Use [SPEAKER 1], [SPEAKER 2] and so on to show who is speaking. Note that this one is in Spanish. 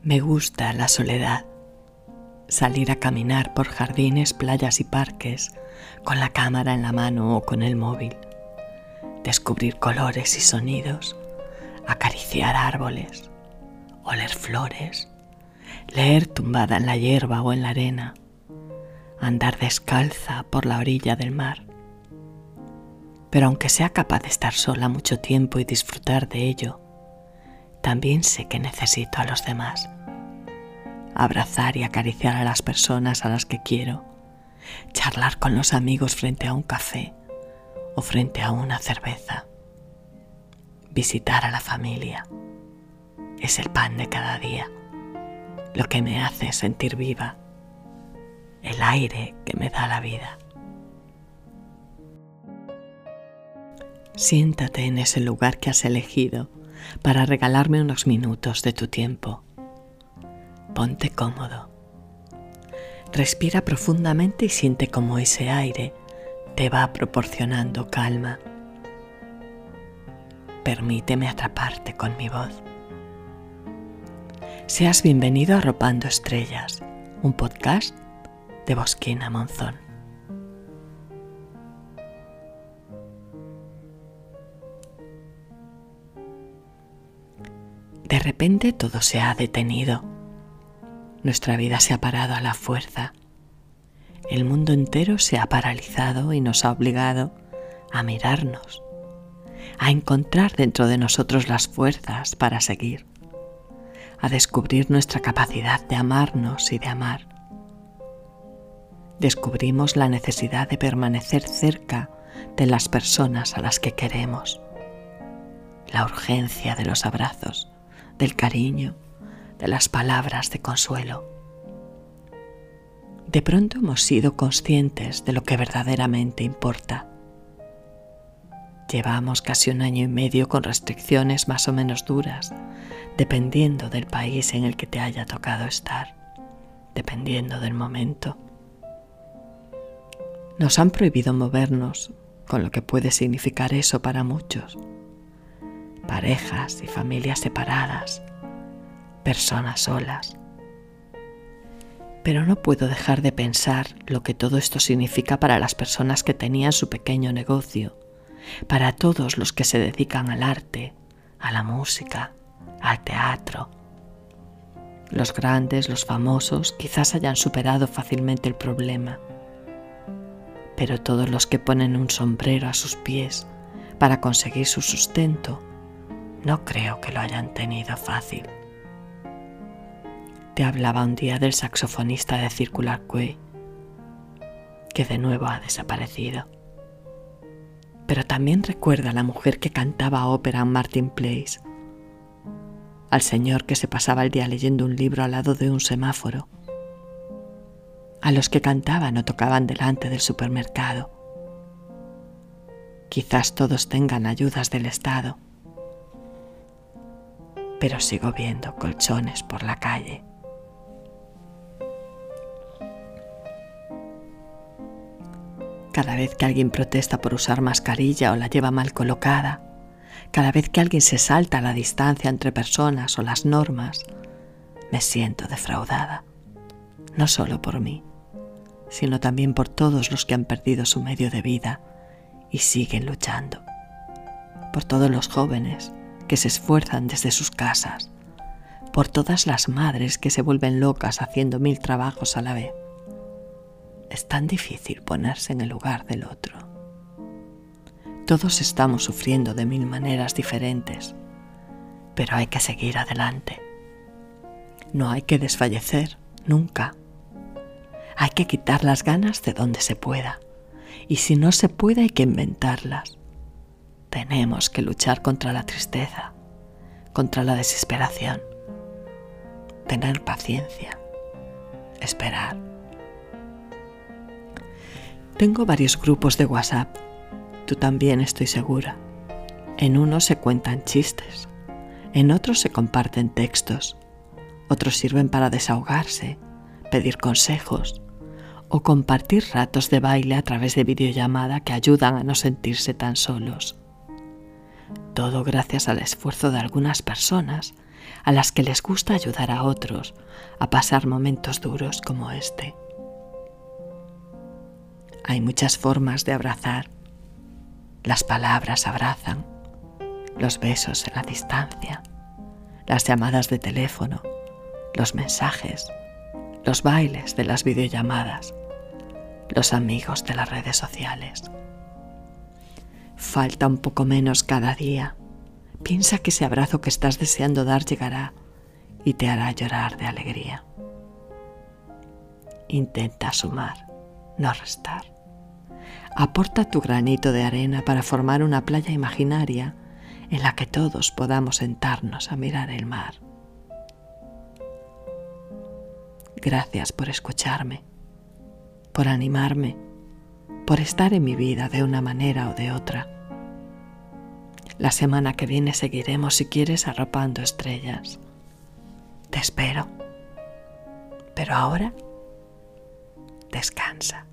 [SPEAKER 1] Me gusta la soledad, salir a caminar por jardines, playas y parques, con la cámara en la mano o con el móvil, descubrir colores y sonidos, acariciar árboles, oler flores, leer tumbada en la hierba o en la arena, andar descalza por la orilla del mar. Pero aunque sea capaz de estar sola mucho tiempo y disfrutar de ello, también sé que necesito a los demás. Abrazar y acariciar a las personas a las que quiero, charlar con los amigos frente a un café o frente a una cerveza. Visitar a la familia es el pan de cada día, lo que me hace sentir viva, el aire que me da la vida. Siéntate en ese lugar que has elegido para regalarme unos minutos de tu tiempo. Ponte cómodo. Respira profundamente y siente cómo ese aire te va proporcionando calma. Permíteme atraparte con mi voz. Seas bienvenido a Arropando Estrellas, un podcast de Bosquina Monzón. De repente todo se ha detenido. Nuestra vida se ha parado a la fuerza. El mundo entero se ha paralizado y nos ha obligado a mirarnos, a encontrar dentro de nosotros las fuerzas para seguir, a descubrir nuestra capacidad de amarnos y de amar. Descubrimos la necesidad de permanecer cerca de las personas a las que queremos, la urgencia de los abrazos, del cariño, de las palabras de consuelo. De pronto hemos sido conscientes de lo que verdaderamente importa. Llevamos casi 1 año y medio con restricciones más o menos duras, dependiendo del país en el que te haya tocado estar, dependiendo del momento. Nos han prohibido movernos, con lo que puede significar eso para muchos. Parejas y familias separadas, personas solas. Pero no puedo dejar de pensar lo que todo esto significa para las personas que tenían su pequeño negocio, para todos los que se dedican al arte, a la música, al teatro. Los grandes, los famosos, quizás hayan superado fácilmente el problema, pero todos los que ponen un sombrero a sus pies para conseguir su sustento, no creo que lo hayan tenido fácil. Te hablaba un día del saxofonista de Circular Quay, que de nuevo ha desaparecido. Pero también recuerda a la mujer que cantaba ópera en Martin Place, al señor que se pasaba el día leyendo un libro al lado de un semáforo, a los que cantaban o tocaban delante del supermercado. Quizás todos tengan ayudas del Estado, pero sigo viendo colchones por la calle. Cada vez que alguien protesta por usar mascarilla o la lleva mal colocada, cada vez que alguien se salta la distancia entre personas o las normas, me siento defraudada, no solo por mí, sino también por todos los que han perdido su medio de vida y siguen luchando, por todos los jóvenes que se esfuerzan desde sus casas, por todas las madres que se vuelven locas haciendo 1000 trabajos a la vez. Es tan difícil ponerse en el lugar del otro. Todos estamos sufriendo de 1000 maneras diferentes, pero hay que seguir adelante. No hay que desfallecer, nunca. Hay que quitar las ganas de donde se pueda, y si no se puede hay que inventarlas. Tenemos que luchar contra la tristeza, contra la desesperación, tener paciencia, esperar. Tengo varios grupos de WhatsApp, tú también estoy segura. En unos se cuentan chistes, en otros se comparten textos, otros sirven para desahogarse, pedir consejos o compartir ratos de baile a través de videollamada que ayudan a no sentirse tan solos. Todo gracias al esfuerzo de algunas personas a las que les gusta ayudar a otros a pasar momentos duros como este. Hay muchas formas de abrazar. Las palabras abrazan, los besos en la distancia, las llamadas de teléfono, los mensajes, los bailes de las videollamadas, los amigos de las redes sociales. Falta un poco menos cada día. Piensa que ese abrazo que estás deseando dar llegará y te hará llorar de alegría. Intenta sumar, no restar. Aporta tu granito de arena para formar una playa imaginaria en la que todos podamos sentarnos a mirar el mar. Gracias por escucharme, por animarme, por estar en mi vida de una manera o de otra. La semana que viene seguiremos, si quieres, arropando estrellas. Te espero. Pero ahora, descansa.